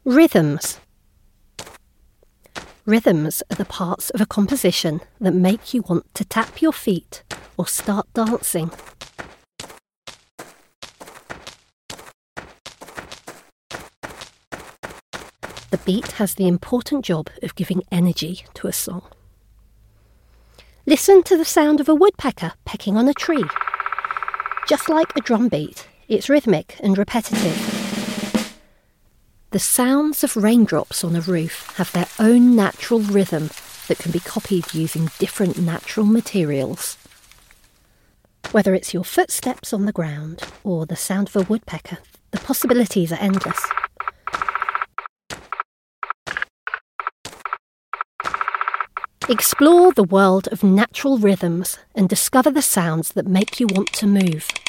Rhythms. Rhythms are the parts of a composition that make you want to tap your feet or start dancing. The beat has the important job of giving energy to a song. Listen to the sound of a woodpecker pecking on a tree. Just like a drum beat, it's rhythmic and repetitive. The sounds of raindrops on a roof have their own natural rhythm that can be copied using different natural materials. Whether it's your footsteps on the ground or the sound of a woodpecker, the possibilities are endless. Explore the world of natural rhythms and discover the sounds that make you want to move.